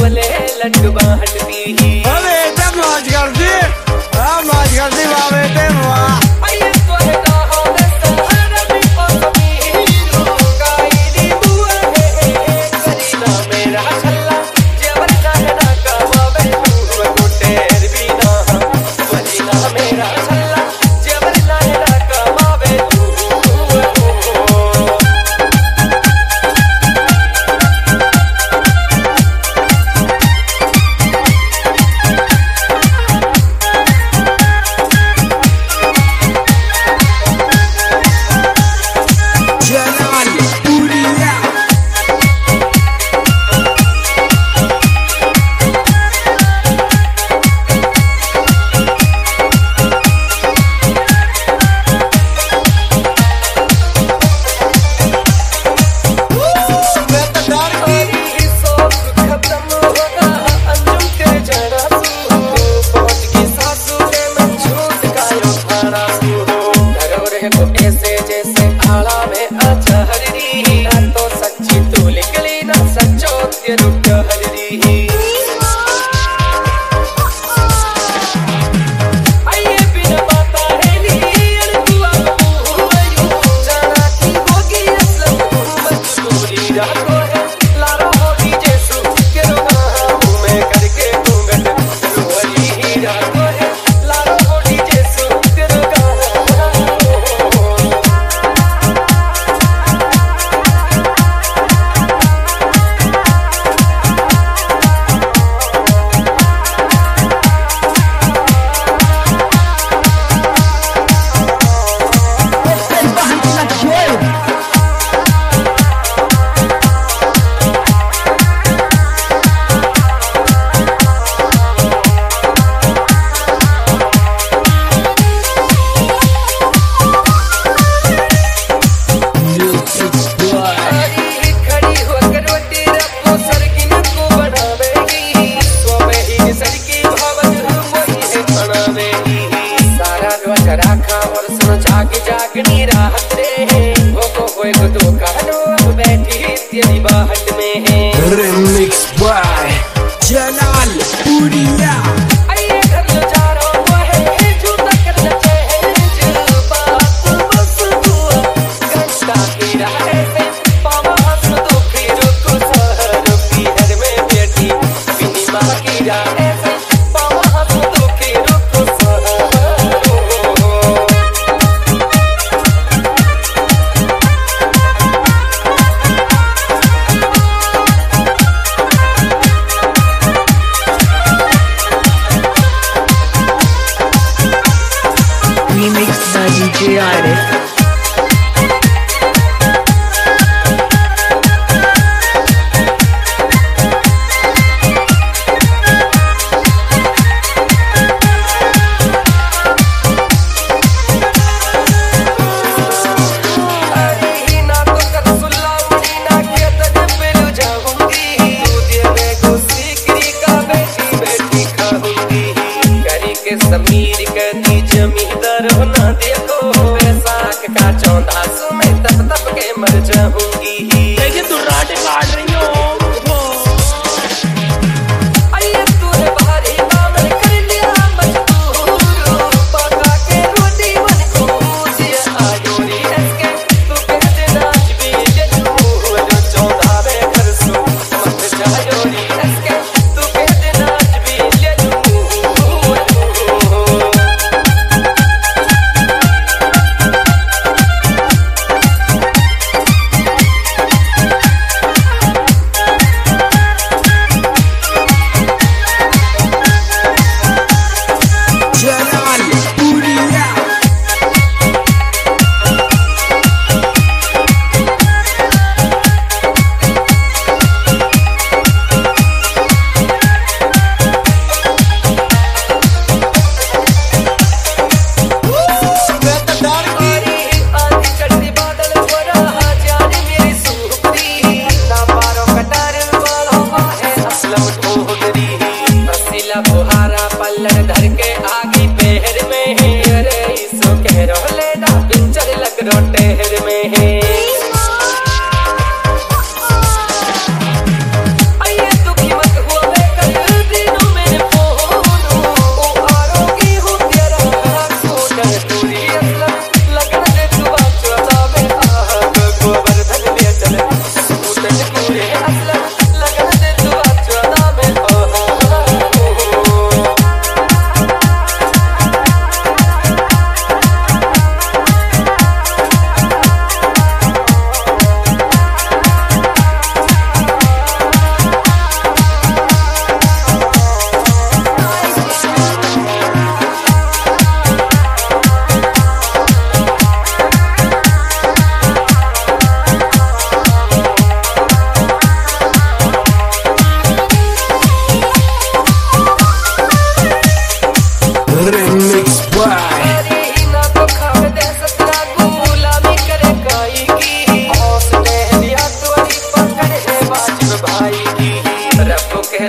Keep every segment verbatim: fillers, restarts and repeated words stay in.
बोले लड्डू बांटती ही अरे तब मौज करती हाँ मौज करती वाह बेटे वाह आइए तोरे गाहो में सहारा भी पापी रूंगा इदी बुआ है करीना मेरा छल्ला जेवर चाहे ना कमावे तू गोटेर भी ना करीना मेरा छल्ला जेवर चाहे ना कमावे तू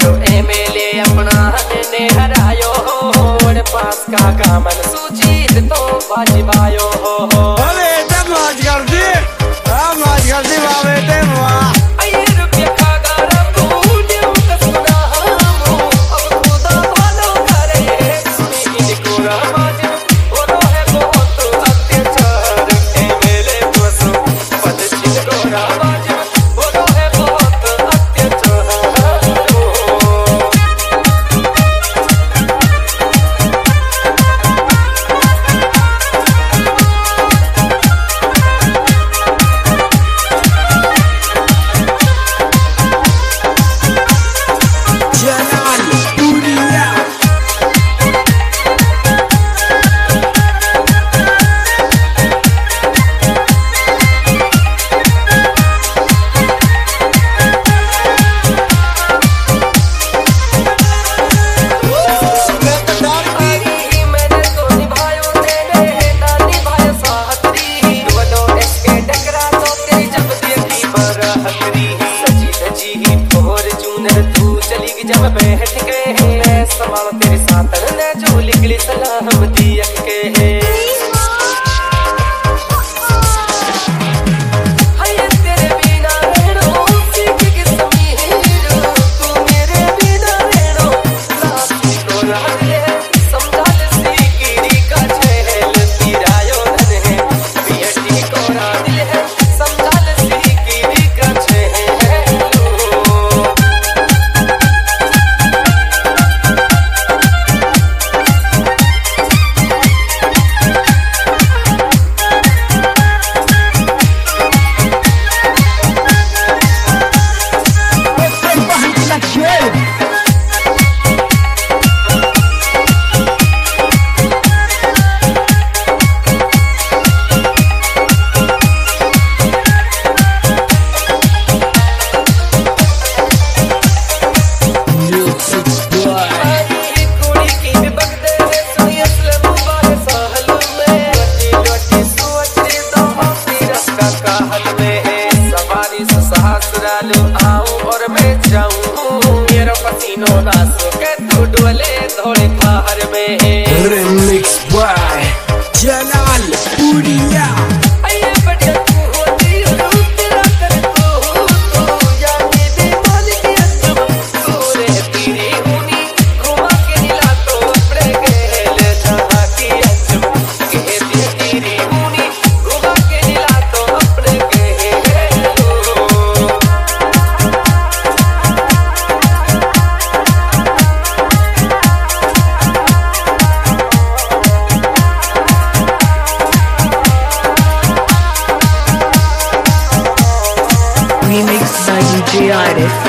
करो एमएलए अपना ने हरायो और पास का कामन सूची तो बाजीबायो हो अरे तब मौज कर दी हाँ मौज कर दी वाह बेटे वाह आये रुपया का गारा पूजे कसना हमो अब खुदा भालो करे सुनी इनको राज वो है बहुत अत्याचार एमएलए बसो पदचित को राज वो है बहुत अत्याचार जब बैठ के सवाल तेरे साथ ने जो लिखली सलाम दिया के हाय तेरे बिना रहनो सीख के समीर तू मेरे बिना रहनो लास्ट तो रात ले समझा ले सीखी का छेल तिरायो धन है बीएटी को रात ले समझा ले सीखी का छेल और मैं जाऊं मेरा पसीनो नासो के तू डोले थोड़े थार में Remix by Jalal Puria आये बढ़िया तू होती रूप तेरा कर तू तू जाने दे मालिक अंजुम तू रहती रे हुनी घुमा के नीला तो अपने गहल जहाँ की अंजुम कहती तेरी हुनी घुमा के नीला तो अपने गहल Remixed by D J Artist.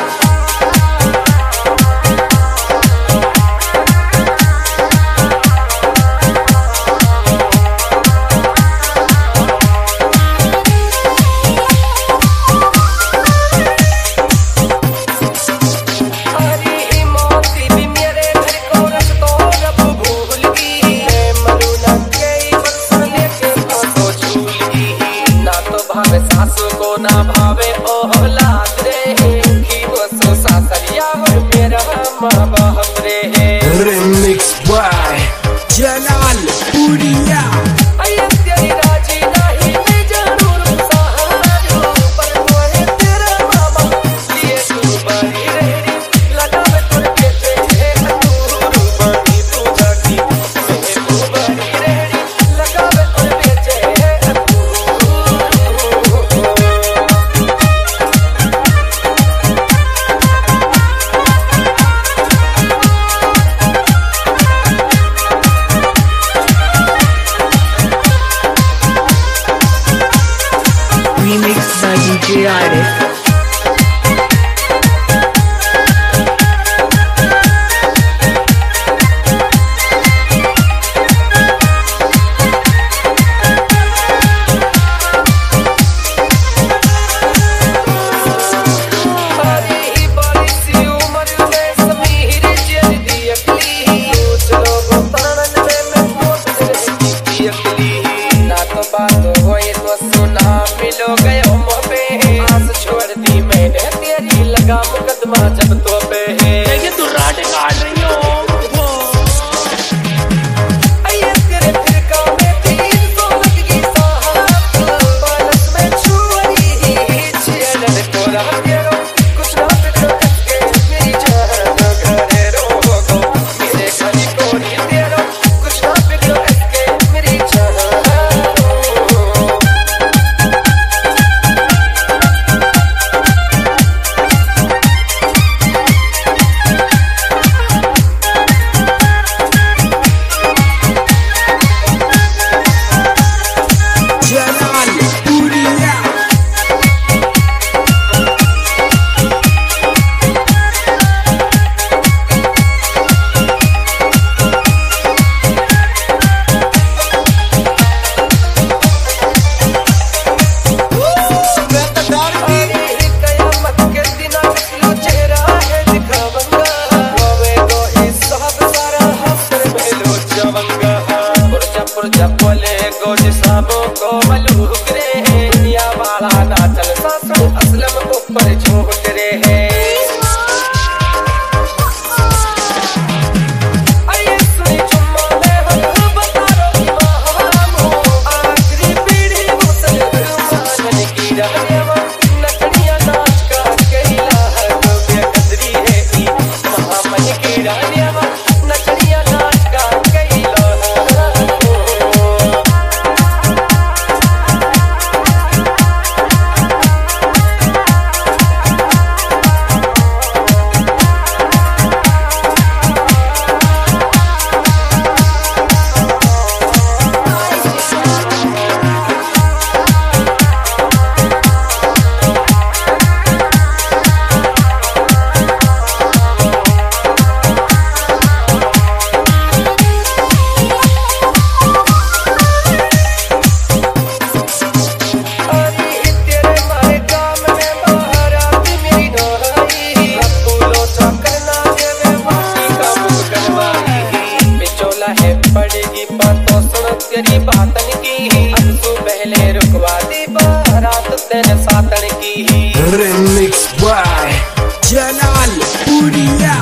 हरी मौती भी मेरे घर को रख तो रब भूल गई मैं मरू न गई बरसाने के तो झूल गई ना तो भावे सासू को ना भावे औलाद रे की वो सो सासरिया और मेरा माँ बाप रे Remix by Jalal Puria आये तेरी राजी नहीं मैं जरूर सहारू पर वो है तेरा मामा ये तू बड़ी रेडी लगा मैं तुझे कहते हैं तू बड़ी तू जाती मैं तू बड़ी रेडी लगा मैं तुझे कहते हैं तू रानिया नचनिया नाच का कैलो पड़ेगी बातों सुन तेरी बातन की अंसू पहले रुकवा दी बारात तेरे सातन की Remix by Jalal Uriya.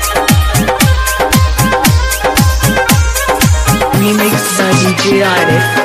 Remixed by D J Arif.